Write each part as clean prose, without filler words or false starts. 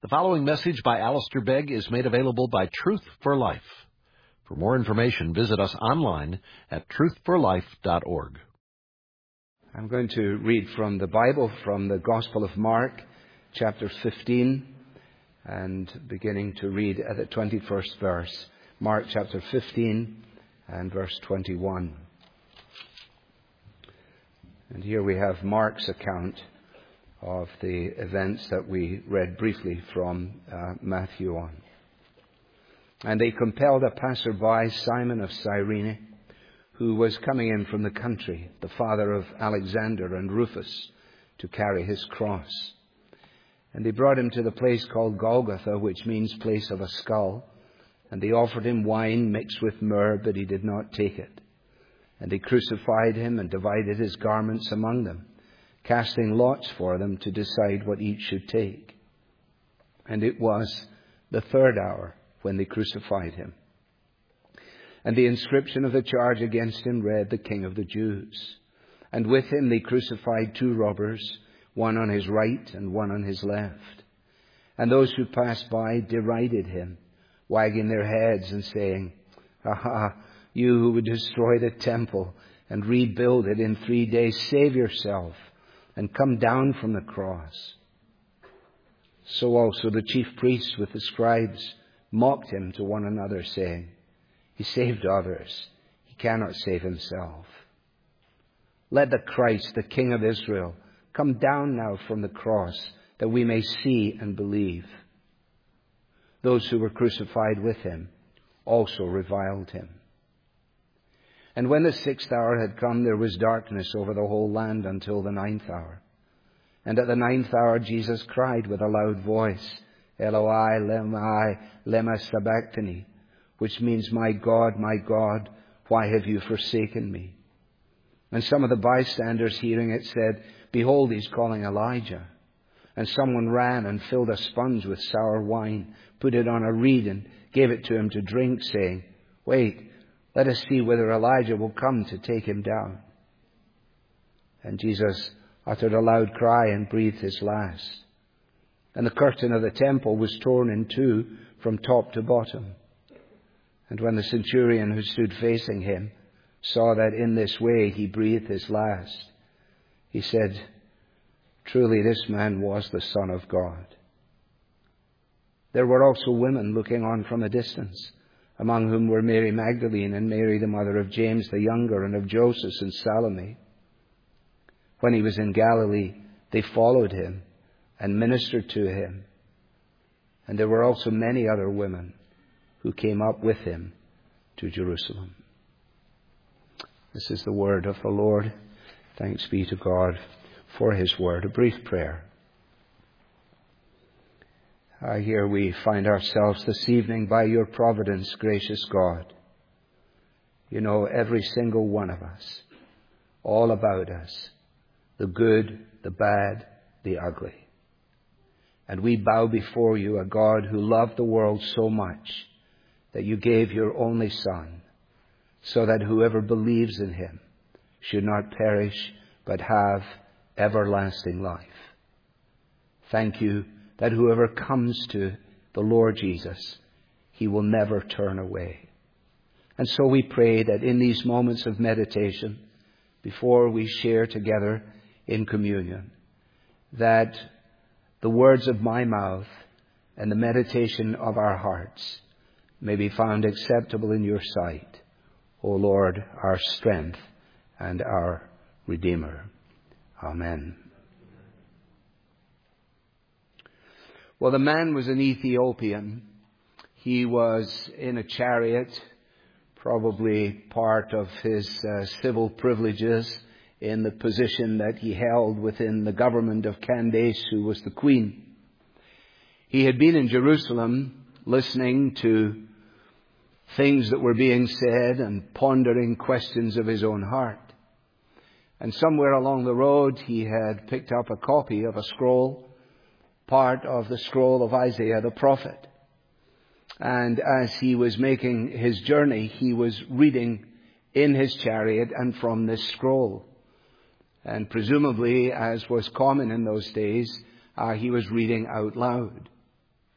The following message by Alistair Begg is made available by Truth for Life. For more information, visit us online at truthforlife.org. I'm going to read from the Bible, from the Gospel of Mark, chapter 15, and beginning to read at the 21st verse. Mark chapter 15 and verse 21. And here we have Mark's account of the events that we read briefly from Matthew on. And they compelled a passerby, Simon of Cyrene, who was coming in from the country, the father of Alexander and Rufus, to carry his cross. And they brought him to the place called Golgotha, which means place of a skull. And they offered him wine mixed with myrrh, but he did not take it. And they crucified him and divided his garments among them, casting lots for them to decide what each should take. And it was the third hour when they crucified him. And the inscription of the charge against him read, "The King of the Jews." And with him they crucified two robbers, one on his right and one on his left. And those who passed by derided him, wagging their heads and saying, "Aha, you who would destroy the temple and rebuild it in 3 days, save yourself and come down from the cross." So also the chief priests with the scribes mocked him to one another, saying, "He saved others. He cannot save himself. Let the Christ, the King of Israel, come down now from the cross, that we may see and believe." Those who were crucified with him also reviled him. And when the 6th hour had come, there was darkness over the whole land until the 9th hour. And at the 9th hour Jesus cried with a loud voice, "Eloi, lema sabachthani," which means, my God, why have you forsaken me?" And some of the bystanders hearing it said, "Behold, he's calling Elijah." And someone ran and filled a sponge with sour wine, put it on a reed and gave it to him to drink, saying, "Wait, let us see whether Elijah will come to take him down." And Jesus uttered a loud cry and breathed his last. And the curtain of the temple was torn in two from top to bottom. And when the centurion who stood facing him saw that in this way he breathed his last, he said, "Truly this man was the Son of God." There were also women looking on from a distance, among whom were Mary Magdalene and Mary the mother of James the younger and of Joseph and Salome. When he was in Galilee, they followed him and ministered to him. And there were also many other women who came up with him to Jerusalem. This is the word of the Lord. Thanks be to God for his word. A brief prayer. Here we find ourselves this evening by your providence, gracious God. You know every single one of us, all about us, the good, the bad, the ugly. And we bow before you, a God who loved the world so much that you gave your only Son, so that whoever believes in him should not perish but have everlasting life. Thank you that whoever comes to the Lord Jesus, he will never turn away. And so we pray that in these moments of meditation, before we share together in communion, that the words of my mouth and the meditation of our hearts may be found acceptable in your sight, O Lord, our strength and our Redeemer. Amen. Well, the man was an Ethiopian. He was in a chariot, probably part of his civil privileges in the position that he held within the government of Candace, who was the queen. He had been in Jerusalem listening to things that were being said and pondering questions of his own heart. And somewhere along the road he had picked up a copy of a scroll, part of the scroll of Isaiah the prophet. And as he was making his journey, he was reading in his chariot and from this scroll. And presumably, as was common in those days, he was reading out loud.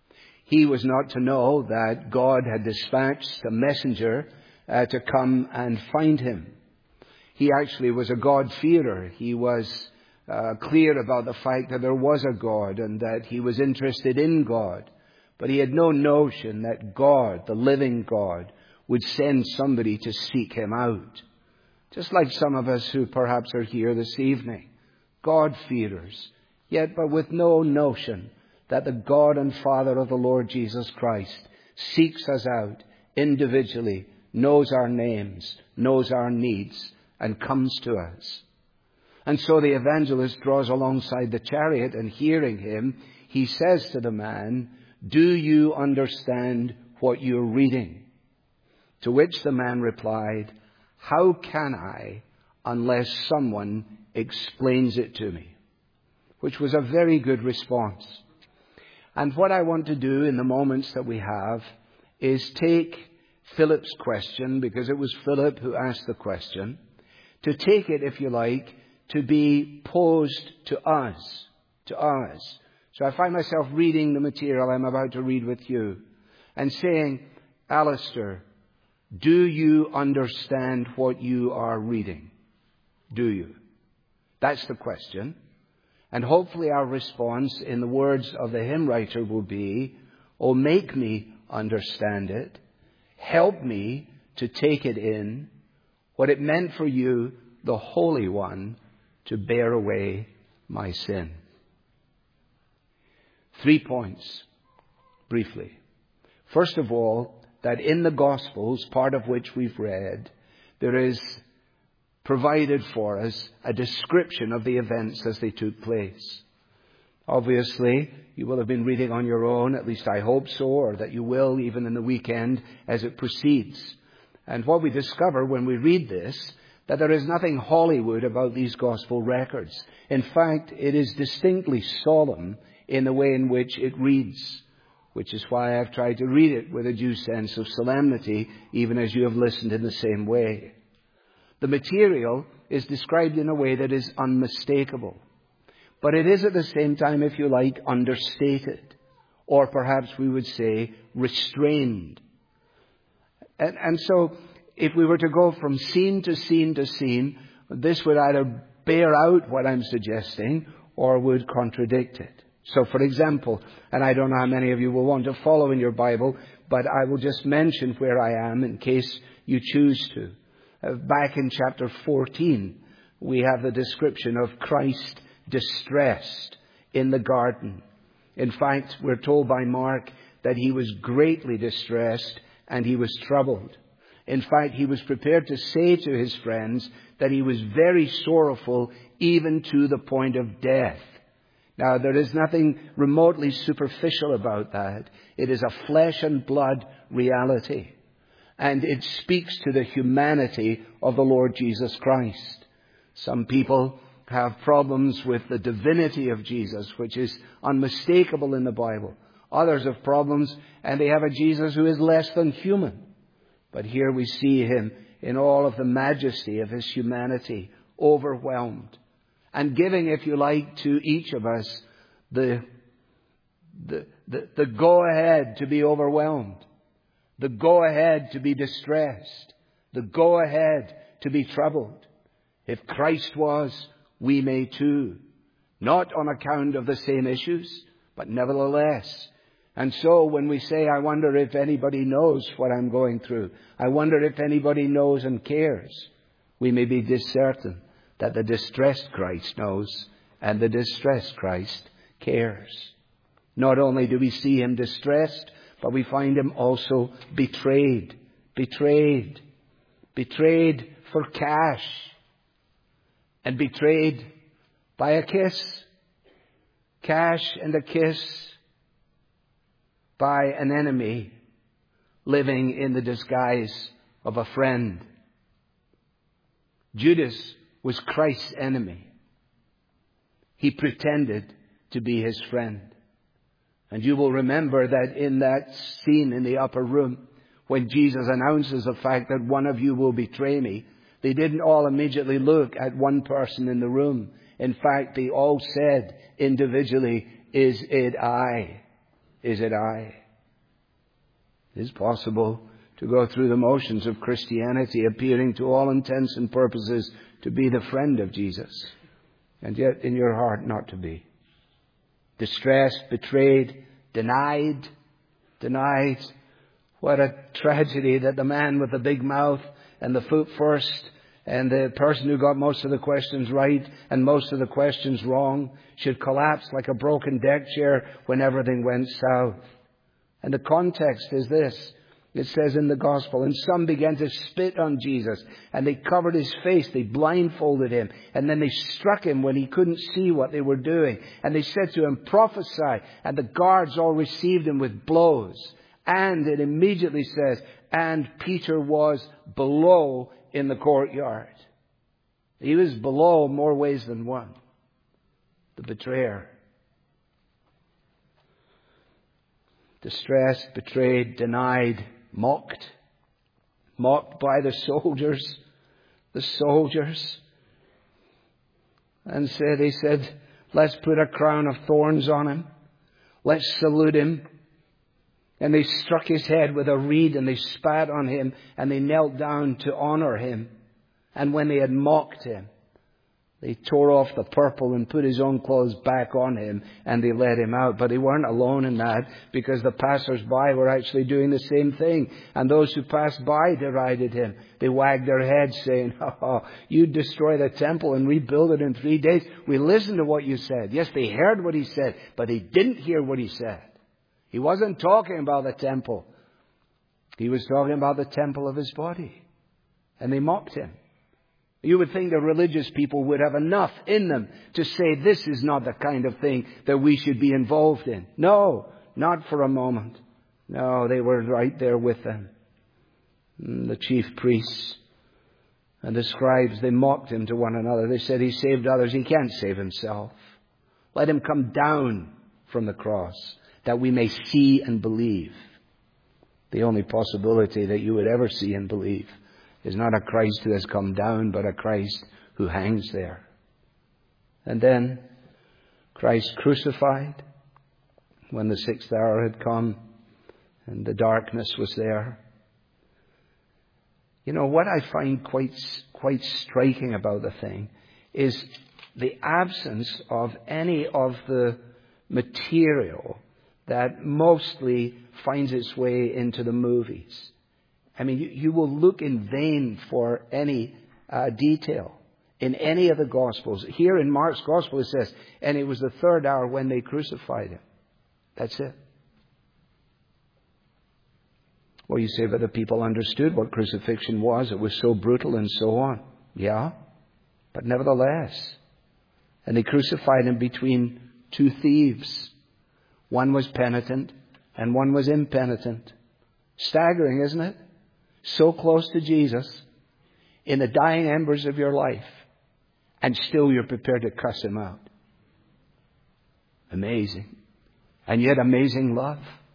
He was not to know that God had dispatched a messenger to come and find him. He actually was a God-fearer. He was clear about the fact that there was a God and that he was interested in God. But he had no notion that God, the living God, would send somebody to seek him out. Just like some of us who perhaps are here this evening, God-fearers, yet but with no notion that the God and Father of the Lord Jesus Christ seeks us out individually, knows our names, knows our needs, and comes to us. And so the evangelist draws alongside the chariot, and hearing him, he says to the man, "Do you understand what you're reading?" To which the man replied, "How can I unless someone explains it to me?" Which was a very good response. And what I want to do in the moments that we have is take Philip's question, because it was Philip who asked the question, to take it, if you like, to be posed to us. To us. So I find myself reading the material I'm about to read with you and saying, "Alistair, do you understand what you are reading? Do you?" That's the question. And hopefully our response in the words of the hymn writer will be, "Oh, make me understand it. Help me to take it in, what it meant for you, the Holy One, to bear away my sin." 3 points, briefly. First of all, that in the Gospels, part of which we've read, there is provided for us a description of the events as they took place. Obviously, you will have been reading on your own, at least I hope so, or that you will even in the weekend as it proceeds. And what we discover when we read this, that there is nothing Hollywood about these Gospel records. In fact, it is distinctly solemn in the way in which it reads, which is why I've tried to read it with a due sense of solemnity, even as you have listened in the same way. The material is described in a way that is unmistakable. But it is at the same time, if you like, understated. Or perhaps we would say restrained. And so, if we were to go from scene to scene to scene, this would either bear out what I'm suggesting or would contradict it. So, for example, and I don't know how many of you will want to follow in your Bible, but I will just mention where I am in case you choose to. Back in chapter 14, we have the description of Christ distressed in the garden. In fact, we're told by Mark that he was greatly distressed and he was troubled. In fact, he was prepared to say to his friends that he was very sorrowful, even to the point of death. Now, there is nothing remotely superficial about that. It is a flesh and blood reality. And it speaks to the humanity of the Lord Jesus Christ. Some people have problems with the divinity of Jesus, which is unmistakable in the Bible. Others have problems, and they have a Jesus who is less than human. But here we see him in all of the majesty of his humanity, overwhelmed, and giving, if you like, to each of us the go-ahead to be overwhelmed, the go-ahead to be distressed, the go-ahead to be troubled. If Christ was, we may too. Not on account of the same issues, but nevertheless. And so when we say, "I wonder if anybody knows what I'm going through. I wonder if anybody knows and cares," we may be certain that the distressed Christ knows and the distressed Christ cares. Not only do we see him distressed, but we find him also betrayed. Betrayed. Betrayed for cash. And betrayed by a kiss. Cash and a kiss by an enemy living in the disguise of a friend. Judas was Christ's enemy. He pretended to be his friend. And you will remember that in that scene in the upper room, when Jesus announces the fact that one of you will betray me, they didn't all immediately look at one person in the room. In fact, they all said individually, "Is it I? Is it I?" It is possible to go through the motions of Christianity, appearing to all intents and purposes to be the friend of Jesus, and yet in your heart not to be. Distressed, betrayed, denied. What a tragedy that the man with the big mouth and the foot first and the person who got most of the questions right and most of the questions wrong should collapse like a broken deck chair when everything went south. And the context is this. It says in the Gospel, and some began to spit on Jesus, and they covered his face, they blindfolded him, and then they struck him when he couldn't see what they were doing. And they said to him, prophesy, and the guards all received him with blows. And it immediately says, and Peter was below in the courtyard. He was below more ways than one. The betrayer. Distressed, betrayed, denied, mocked. Mocked by the soldiers. The soldiers. And they said, let's put a crown of thorns on him. Let's salute him. And they struck his head with a reed and they spat on him and they knelt down to honor him. And when they had mocked him, they tore off the purple and put his own clothes back on him and they let him out. But they weren't alone in that, because the passers-by were actually doing the same thing. And those who passed by derided him. They wagged their heads saying, oh, you destroy the temple and rebuild it in 3 days. We listened to what you said. Yes, they heard what he said, but they didn't hear what he said. He wasn't talking about the temple. He was talking about the temple of his body. And they mocked him. You would think the religious people would have enough in them to say this is not the kind of thing that we should be involved in. No, not for a moment. No, they were right there with them. The chief priests and the scribes, they mocked him to one another. They said he saved others. He can't save himself. Let him come down from the cross, that we may see and believe. The only possibility that you would ever see and believe is not a Christ who has come down, but a Christ who hangs there. And then Christ crucified when the 6th hour had come and the darkness was there. You know, what I find quite striking about the thing is the absence of any of the material that mostly finds its way into the movies. I mean, you will look in vain for any detail in any of the Gospels. Here in Mark's Gospel it says, and it was the 3rd hour when they crucified him. That's it. Well, you say, but the people understood what crucifixion was. It was so brutal and so on. Yeah, but nevertheless. And they crucified him between 2 thieves. One was penitent and one was impenitent. Staggering, isn't it? So close to Jesus in the dying embers of your life, and still you're prepared to cuss him out. Amazing. And yet amazing love.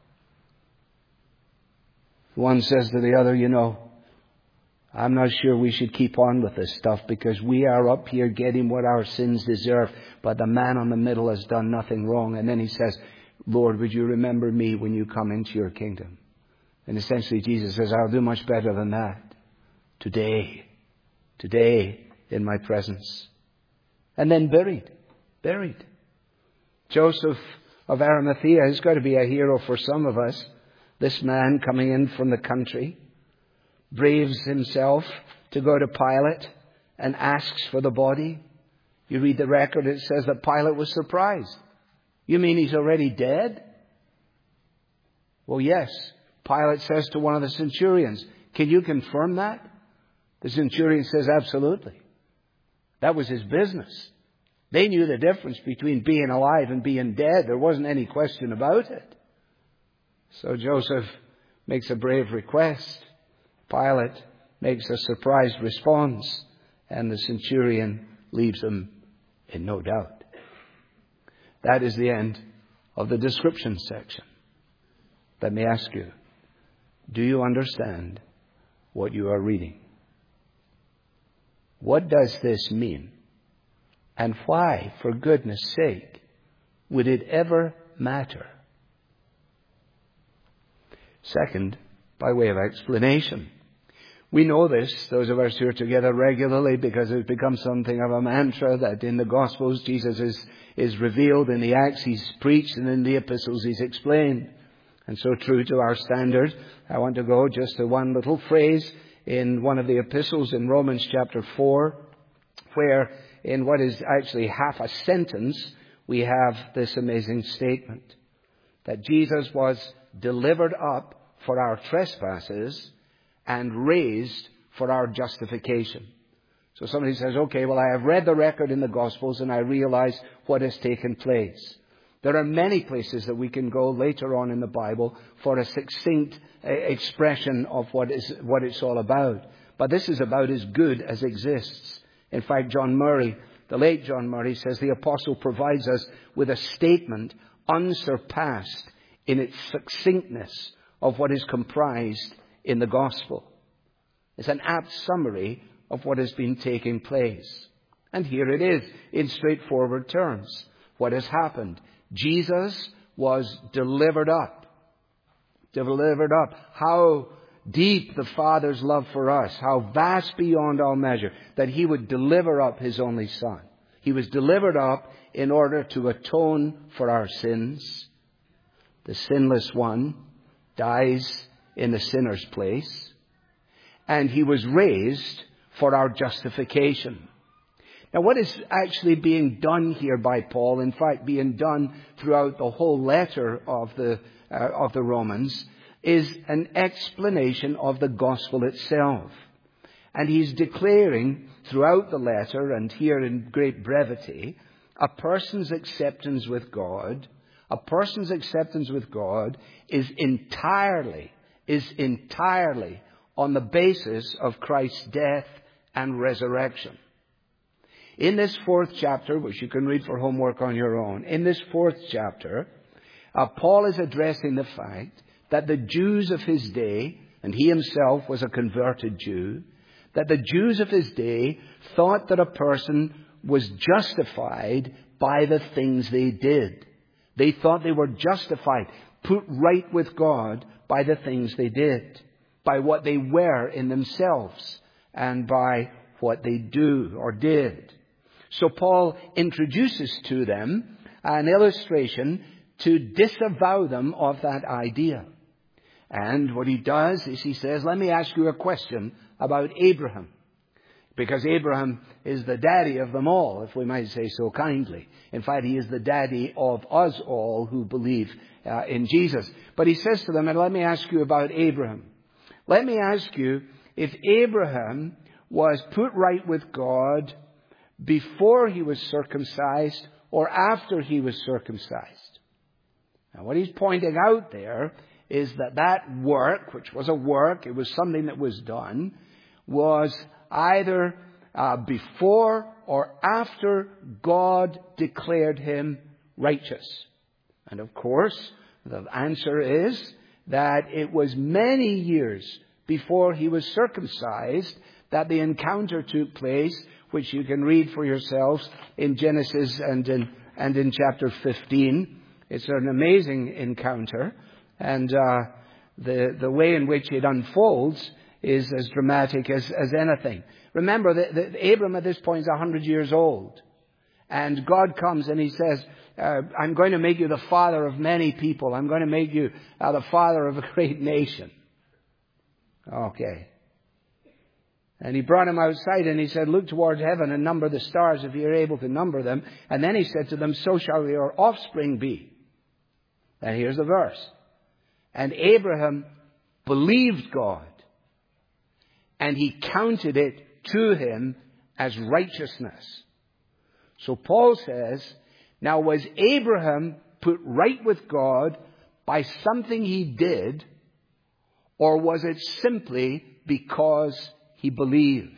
One says to the other, you know, I'm not sure we should keep on with this stuff because we are up here getting what our sins deserve, but the man on the middle has done nothing wrong. And then he says, Lord, would you remember me when you come into your kingdom? And essentially Jesus says, I'll do much better than that. Today in my presence. And then buried. Joseph of Arimathea has got to be a hero for some of us. This man coming in from the country braves himself to go to Pilate and asks for the body. You read the record, it says that Pilate was surprised. You mean he's already dead? Well, yes. Pilate says to one of the centurions, can you confirm that? The centurion says, absolutely. That was his business. They knew the difference between being alive and being dead. There wasn't any question about it. So Joseph makes a brave request. Pilate makes a surprised response. And the centurion leaves him in no doubt. That is the end of the description section. Let me ask you, do you understand what you are reading? What does this mean? And why, for goodness sake, would it ever matter? Second, by way of explanation. We know this, those of us who are together regularly, because it's become something of a mantra that in the Gospels Jesus is revealed, in the Acts He's preached, and in the Epistles He's explained. And so true to our standard, I want to go just to one little phrase in one of the epistles in Romans chapter 4, where in what is actually half a sentence, we have this amazing statement, that Jesus was delivered up for our trespasses and raised for our justification. So somebody says, okay, well, I have read the record in the Gospels and I realize what has taken place. There are many places that we can go later on in the Bible for a succinct expression of what it's all about. But this is about as good as exists. In fact, John Murray, the late John Murray, says the apostle provides us with a statement unsurpassed in its succinctness of what is comprised in the gospel. It's an apt summary of what has been taking place. And here it is in straightforward terms. What has happened? Jesus was delivered up. Delivered up. How deep the Father's love for us. How vast beyond all measure that He would deliver up His only Son. He was delivered up in order to atone for our sins. The sinless one dies in the sinner's place. And He was raised for our justification. Now, what is actually being done here by Paul, in fact, being done throughout the whole letter of the Romans, is an explanation of the gospel itself. And he's declaring throughout the letter, and here in great brevity, a person's acceptance with God. A person's acceptance with God is entirely on the basis of Christ's death and resurrection. In this 4th chapter, which you can read for homework on your own, in this 4th chapter, Paul is addressing the fact that the Jews of his day, and he himself was a converted Jew, that the Jews of his day thought that a person was justified by the things they did. They thought they were justified, put right with God by the things they did, by what they were in themselves, and by what they do or did. So Paul introduces to them an illustration to disavow them of that idea. And what he does is he says, let me ask you a question about Abraham. Because Abraham is the daddy of them all, if we might say so kindly. In fact, he is the daddy of us all who believe in Jesus. But he says to them, and let me ask you about Abraham. Let me ask you if Abraham was put right with God before he was circumcised or after he was circumcised. Now, what he's pointing out there is that work, which was a work, it was something that was done, was either before or after God declared him righteous. And of course, the answer is that it was many years before he was circumcised that the encounter took place, which you can read for yourselves in Genesis and in chapter 15. It's an amazing encounter, and the way in which it unfolds is as dramatic as anything. Remember that Abram at this point is 100 years old, and God comes and He says, I'm going to make you the father of many people. I'm going to make you the father of a great nation. Okay. And He brought him outside and He said, look towards heaven and number the stars if you're able to number them. And then He said to them, so shall your offspring be. And here's the verse. And Abraham believed God, and He counted it to him as righteousness. So Paul says, now was Abraham put right with God by something he did, or was it simply because he believed?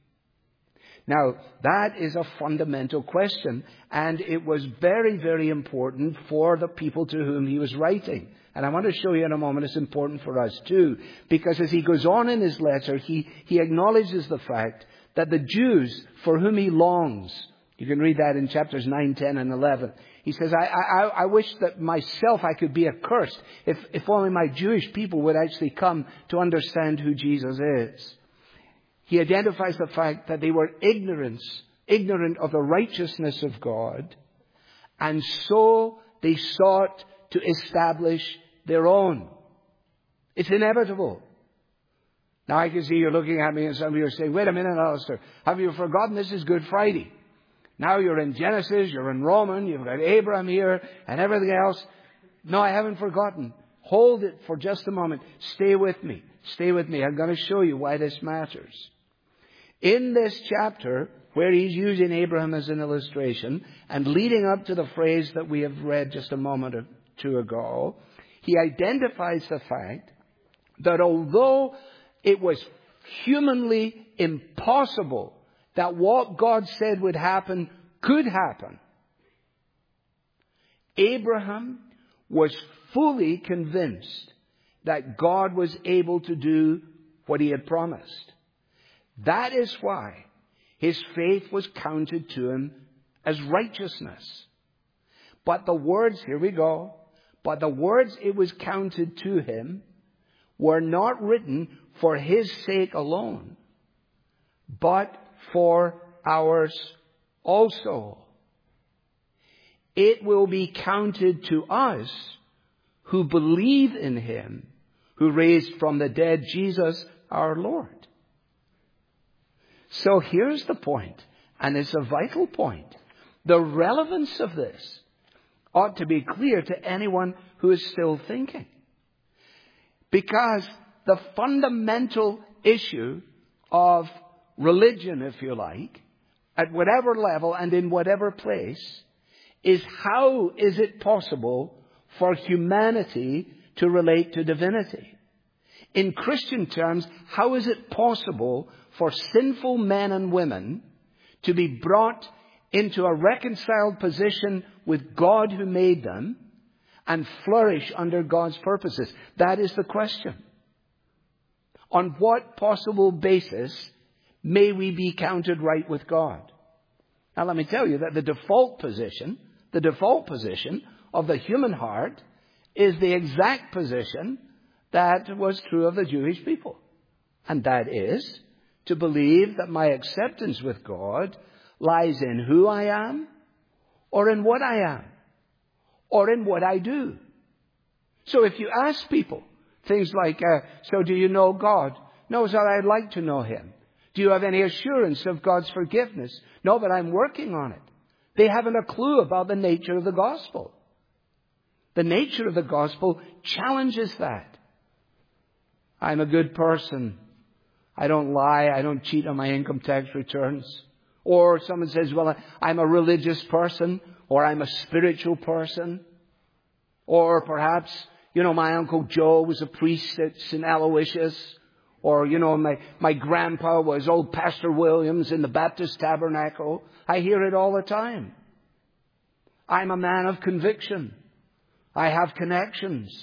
Now, that is a fundamental question, and it was very, very important for the people to whom he was writing. And I want to show you in a moment it's important for us too, because as he goes on in his letter, he acknowledges the fact that the Jews for whom he longs, you can read that in chapters 9, 10, and 11, He says, I wish that myself I could be accursed if only my Jewish people would actually come to understand who Jesus is. He identifies the fact that they were ignorant of the righteousness of God, and so they sought to establish their own. It's inevitable. Now I can see you're looking at me and some of you are saying, wait a minute, Alistair, have you forgotten this is Good Friday? Now you're in Genesis, you're in Romans, you've got Abraham here and everything else. No, I haven't forgotten. Hold it for just a moment. Stay with me. Stay with me. I'm going to show you why this matters. In this chapter, where he's using Abraham as an illustration, and leading up to the phrase that we have read just a moment or two ago, he identifies the fact that although it was humanly impossible that what God said would happen could happen, Abraham was fully convinced that God was able to do what he had promised. That is why his faith was counted to him as righteousness. But the words, here we go, but the words it was counted to him were not written for his sake alone, but for ours also. It will be counted to us who believe in him, who raised from the dead Jesus our Lord. So here's the point, and it's a vital point. The relevance of this ought to be clear to anyone who is still thinking. Because the fundamental issue of religion, if you like, at whatever level and in whatever place, is how is it possible for humanity to relate to divinity? In Christian terms, how is it possible for sinful men and women to be brought into a reconciled position with God who made them and flourish under God's purposes? That is the question. On what possible basis may we be counted right with God? Now let me tell you that the default position of the human heart is the exact position that was true of the Jewish people. And that is to believe that my acceptance with God lies in who I am, or in what I am, or in what I do. So if you ask people things like, so do you know God? No, sir, I'd like to know him. Do you have any assurance of God's forgiveness? No, but I'm working on it. They haven't a clue about the nature of the gospel. The nature of the gospel challenges that. I'm a good person. I don't lie. I don't cheat on my income tax returns. Or someone says, well, I'm a religious person, or I'm a spiritual person. Or perhaps, my Uncle Joe was a priest at St. Aloysius. Or, my grandpa was old Pastor Williams in the Baptist Tabernacle. I hear it all the time. I'm a man of conviction. I have connections.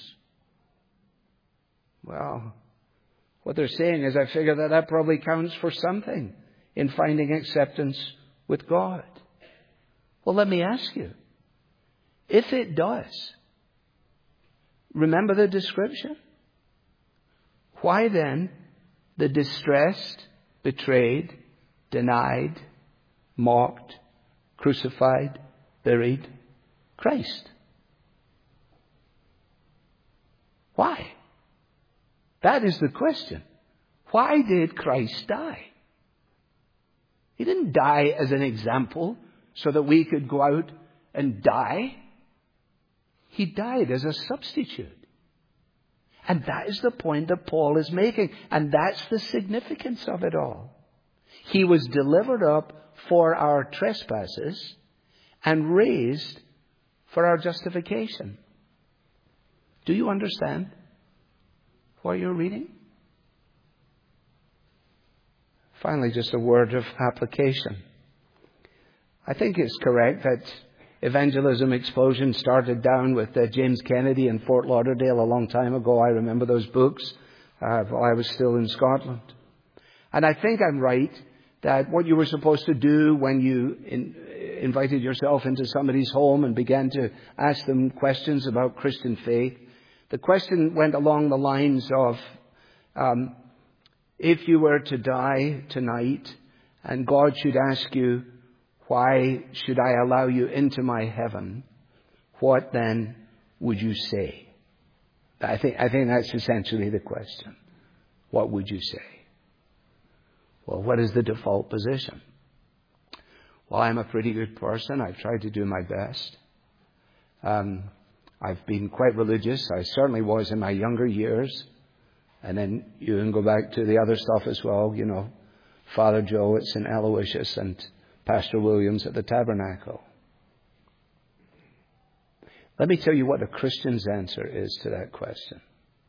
Well, what they're saying is, I figure that probably counts for something in finding acceptance with God. Well, let me ask you, if it does, remember the description? Why then the distressed, betrayed, denied, mocked, crucified, buried Christ? Why? That is the question. Why did Christ die? He didn't die as an example so that we could go out and die. He died as a substitute. And that is the point that Paul is making. And that's the significance of it all. He was delivered up for our trespasses and raised for our justification. Do you understand what you're reading? Finally, just a word of application. I think it's correct that evangelism explosion started down with James Kennedy in Fort Lauderdale a long time ago. I remember those books while I was still in Scotland. And I think I'm right that what you were supposed to do when you invited yourself into somebody's home and began to ask them questions about Christian faith, the question went along the lines of, if you were to die tonight and God should ask you, why should I allow you into my heaven? What then would you say? I think that's essentially the question. What would you say? Well, what is the default position? Well, I'm a pretty good person. I've tried to do my best. I've been quite religious. I certainly was in my younger years. And then you can go back to the other stuff as well, you know, Father Joe at St. Aloysius and Pastor Williams at the Tabernacle. Let me tell you what a Christian's answer is to that question.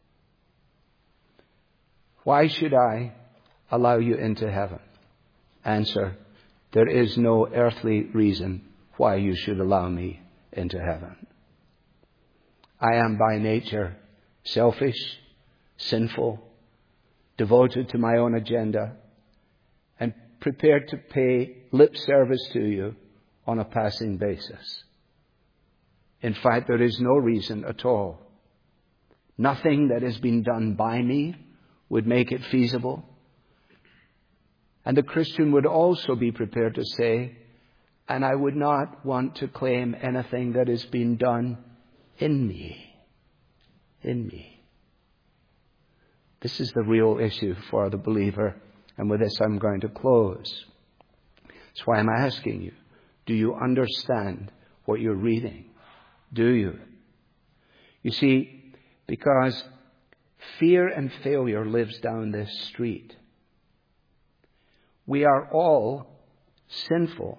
Why should I allow you into heaven? Answer, there is no earthly reason why you should allow me into heaven. I am by nature selfish, sinful, devoted to my own agenda, and prepared to pay lip service to you on a passing basis. In fact, there is no reason at all. Nothing that has been done by me would make it feasible. And the Christian would also be prepared to say, and I would not want to claim anything that has been done in me. In me. This is the real issue for the believer. And with this I'm going to close. That's why I'm asking you, do you understand what you're reading? Do you? You see, because fear and failure lives down this street. We are all sinful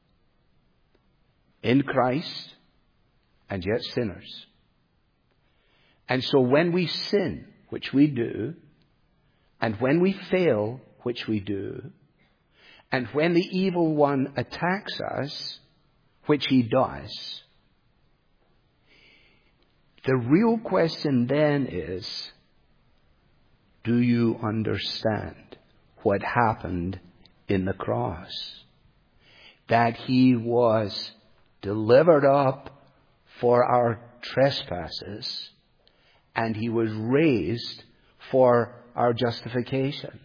in Christ and yet sinners. And so when we sin, which we do, and when we fail, which we do, and when the evil one attacks us, which he does, the real question then is, do you understand what happened in the cross? That he was delivered up for our trespasses, and he was raised for our justification.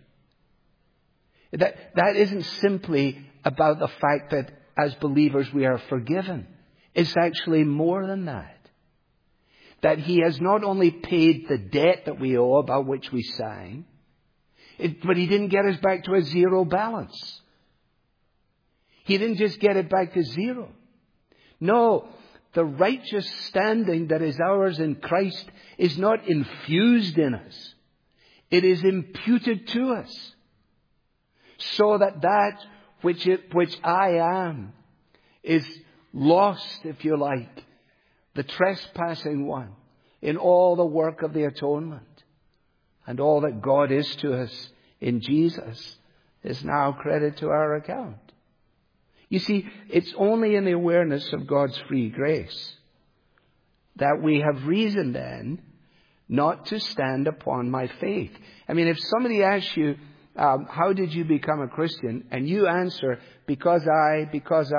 That isn't simply about the fact that as believers we are forgiven. It's actually more than that. That he has not only paid the debt that we owe, about which we sang, but he didn't get us back to a zero balance. He didn't just get it back to zero. No, the righteous standing that is ours in Christ is not infused in us. It is imputed to us. So that which I am is lost, if you like, the trespassing one, in all the work of the atonement. And all that God is to us in Jesus is now credited to our account. You see, it's only in the awareness of God's free grace that we have reason then not to stand upon my faith. I mean, if somebody asks you, how did you become a Christian? And you answer, because I,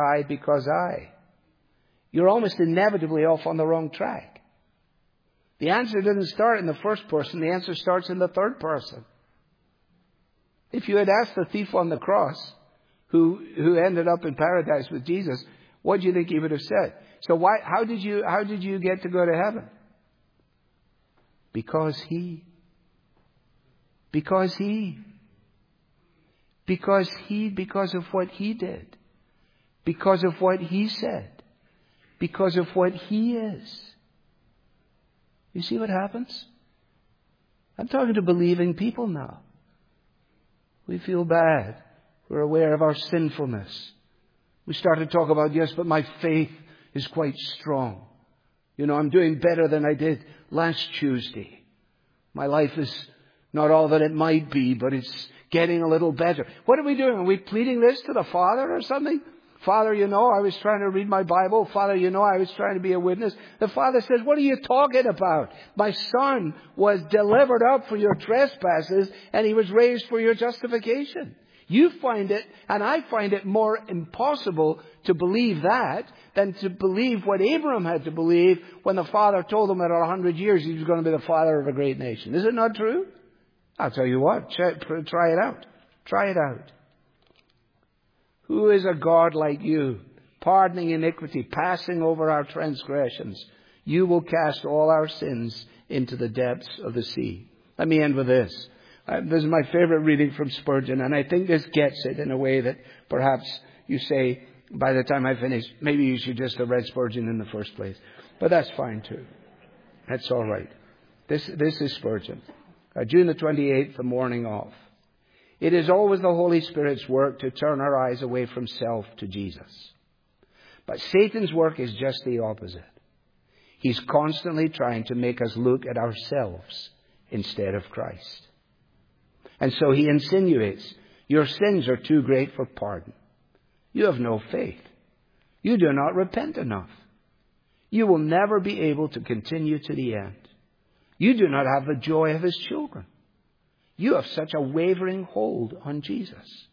you're almost inevitably off on the wrong track. The answer doesn't start in the first person. The answer starts in the third person. If you had asked the thief on the cross, who ended up in paradise with Jesus, what do you think he would have said? So how did you get to go to heaven? Because he. Because of what he did. Because of what he said. Because of what he is. You see what happens? I'm talking to believing people now. We feel bad. We're aware of our sinfulness. We start to talk about, yes, but my faith is quite strong. You know, I'm doing better than I did last Tuesday. My life is not all that it might be, but it's getting a little better. What are we doing? Are we pleading this to the Father or something? Father, you know, I was trying to read my Bible. Father, you know, I was trying to be a witness. The Father says, what are you talking about? My son was delivered up for your trespasses and he was raised for your justification. You find it, and I find it more impossible to believe that than to believe what Abraham had to believe when the Father told him that in 100 years he was going to be the father of a great nation. Is it not true? I'll tell you what, try it out. Try it out. Who is a God like you, pardoning iniquity, passing over our transgressions? You will cast all our sins into the depths of the sea. Let me end with this. This is my favorite reading from Spurgeon, and I think this gets it in a way that perhaps you say, by the time I finish, maybe you should just have read Spurgeon in the first place. But that's fine too. That's all right. This is Spurgeon. June the 28th, the morning of. It is always the Holy Spirit's work to turn our eyes away from self to Jesus. But Satan's work is just the opposite. He's constantly trying to make us look at ourselves instead of Christ. And so he insinuates, your sins are too great for pardon. You have no faith. You do not repent enough. You will never be able to continue to the end. You do not have the joy of his children. You have such a wavering hold on Jesus.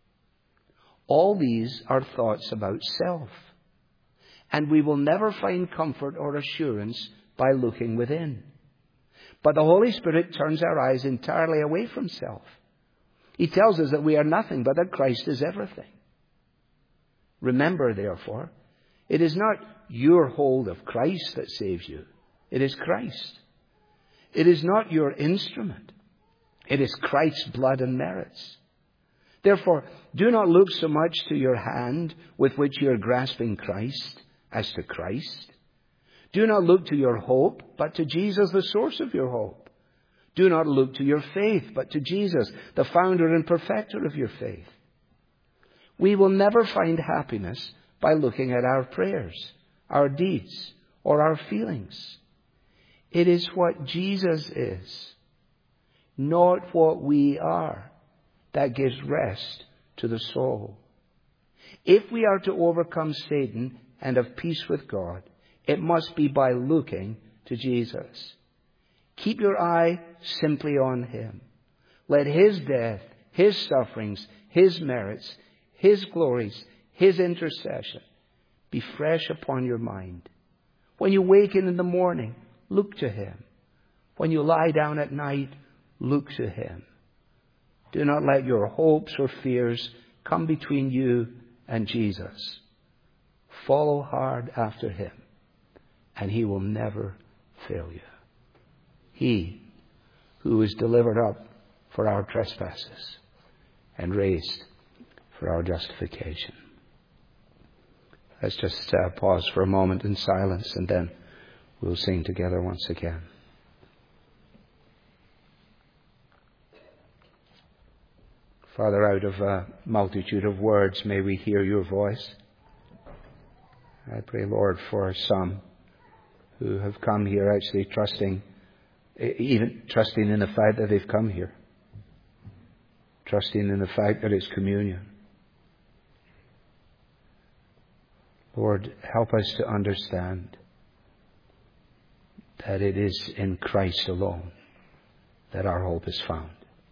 All these are thoughts about self. And we will never find comfort or assurance by looking within. But the Holy Spirit turns our eyes entirely away from self. He tells us that we are nothing, but that Christ is everything. Remember, therefore, it is not your hold of Christ that saves you. It is Christ. It is not your instrument. It is Christ's blood and merits. Therefore, do not look so much to your hand with which you are grasping Christ as to Christ. Do not look to your hope, but to Jesus, the source of your hope. Do not look to your faith, but to Jesus, the founder and perfecter of your faith. We will never find happiness by looking at our prayers, our deeds, or our feelings. It is what Jesus is, not what we are, that gives rest to the soul. If we are to overcome Satan and have peace with God, it must be by looking to Jesus. Keep your eye simply on him. Let his death, his sufferings, his merits, his glories, his intercession be fresh upon your mind. When you waken in the morning, look to him. When you lie down at night, look to him. Do not let your hopes or fears come between you and Jesus. Follow hard after him, and he will never fail you. He who was delivered up for our trespasses and raised for our justification. Let's just pause for a moment in silence, and then we'll sing together once again. Father, out of a multitude of words, may we hear your voice. I pray, Lord, for some who have come here actually trusting in the fact that they've come here. Trusting in the fact that it's communion. Lord, help us to understand that it is in Christ alone that our hope is found.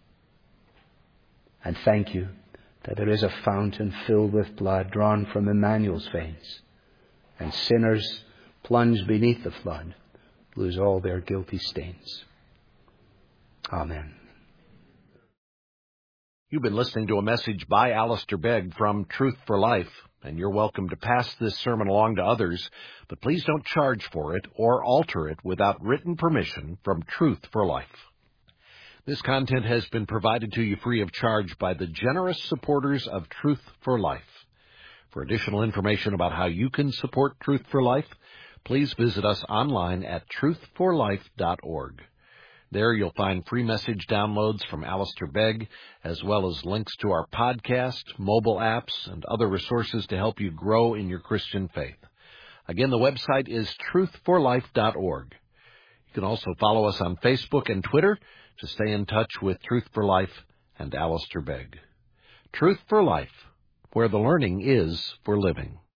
And thank you that there is a fountain filled with blood drawn from Emmanuel's veins, and sinners plunged beneath the flood lose all their guilty stains. Amen. You've been listening to a message by Alistair Begg from Truth for Life, and you're welcome to pass this sermon along to others, but please don't charge for it or alter it without written permission from Truth for Life. This content has been provided to you free of charge by the generous supporters of Truth for Life. For additional information about how you can support Truth for Life, please visit us online at truthforlife.org. There you'll find free message downloads from Alistair Begg, as well as links to our podcast, mobile apps, and other resources to help you grow in your Christian faith. Again, the website is truthforlife.org. You can also follow us on Facebook and Twitter to stay in touch with Truth for Life and Alistair Begg. Truth for Life, where the learning is for living.